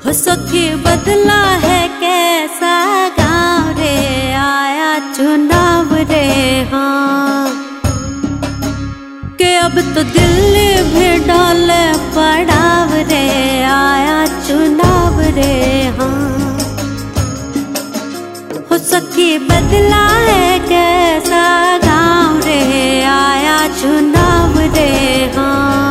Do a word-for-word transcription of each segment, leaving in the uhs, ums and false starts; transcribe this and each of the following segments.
हो सखी बदला है कैसा गाँव रे, आया चुनाव रे हाँ। के अब तो दिल्ली भी डाले पड़ाव रे, आया चुनाव रे हाँ। हो सखी बदला है कैसा गाँव रे, आया चुनाव रे हाँ।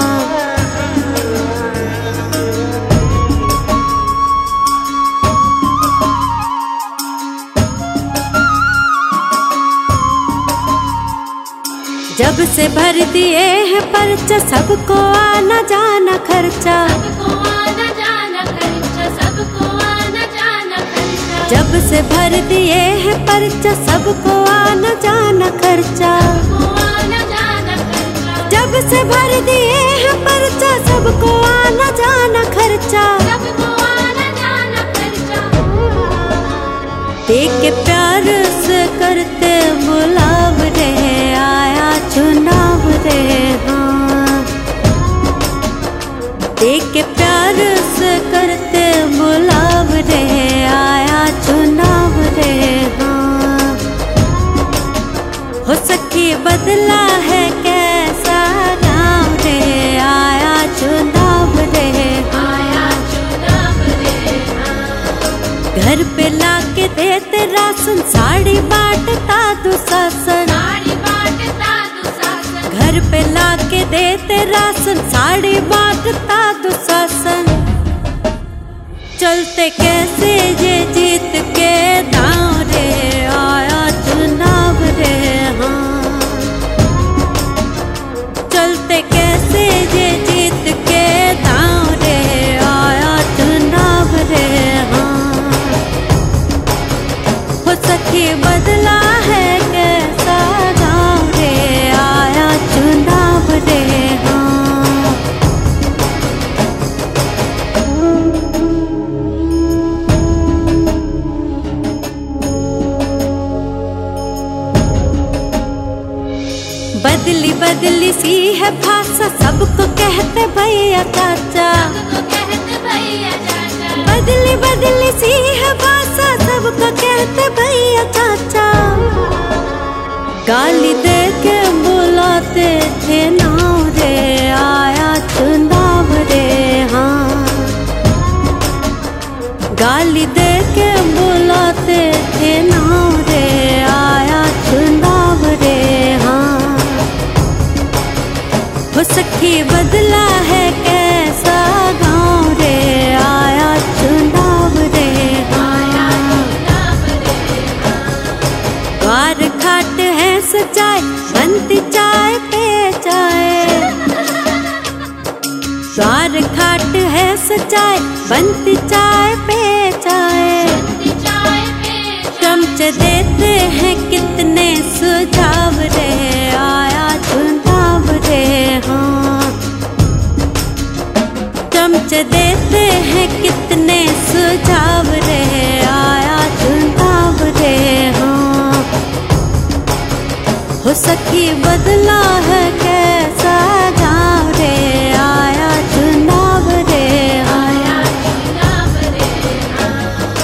जब से भर दिए हैं पर्चा, सबको आना जाना खर्चा, सबको आना जाना खर्चा, सबको आना जाना खर्चा। जब से भर दिए हैं पर्चा, सबको आना जाना खर्चा, सबको आना जाना खर्चा। जब से भर दिए हैं पर्चा, सबको आना जाना खर्चा, सबको आना जाना खर्चा। देख के प्यार से करते बुलाव रे, आया चुनाव रे हाँ। देख के प्यार से करते बुलाव रे, आया चुनाव रे हाँ। हो सखी बदला है कैसा गाँव रे, आया चुनाव रे आया चुनाव रे हाँ। घर पे लाके देते राशन, साड़ी बांटता दुशासन, साड़ी बांटता दुशासन। घर पे लाके देते राशन, साड़ी बांटता दुशासन। चलते कैसे ये जीत के दांव रे, आया चुनाव रे हाँ। चलते कैसे ये जीत के दांव रे, आया चुनाव रे हाँ। हो सखी बदला है कैसा गाँव रे, आया चुनाव रे हाँ। बदली बदली सी है भाषा, सबको कहते भैया चाचा, सबको कहते भैया चाचा। बदली बदली सी है भाषा, सबको कहते भैया चाचा। गाली दे के बुलाते थे नाव रे, आया चुनाव रे हाँ। गाली दे के बुलाते थे नाव रे, आया चुनाव रे हाँ। हो सखी बदला है कैसा गाँव रे, आया चुनाव रे आया हाँ। चुनाव रे हाँ। द्वार खाट है सजाए, बनती चाय पे चाय। द्वार खाट है सजाए, बनती चाय पे चाय। बनती चाय पे चमचे देते हैं कितने सुझाव रे, आया चुनाव रे हाँ। चमचे देते हैं कितने सुझाव रे, आया चुनाव रे हाँ। हो सखी बदला है कैसा गाँव रे, आया चुनाव रे आया चुनाव रे हाँ।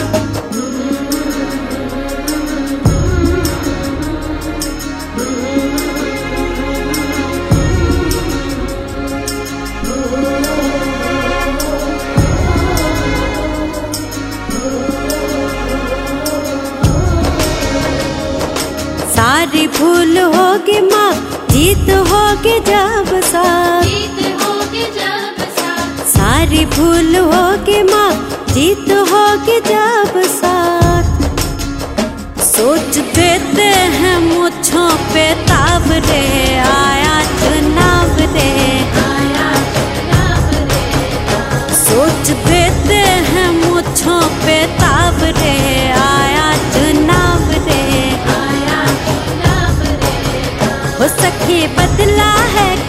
सारी भूल होगी माँ, जीत होगी जब साथ। जीत होगी जब साथ। सारी भूल होगी माँ, जीत होगी जब साथ। सोच देते हैं मुझों पे ताव रे, आया चुनाव रे आया चुनाव रे हाँ। सोच देते हैं मुझों पे ताव रे, आया चुनाव रे आया चुनाव रे हाँ। हो सखी बदला है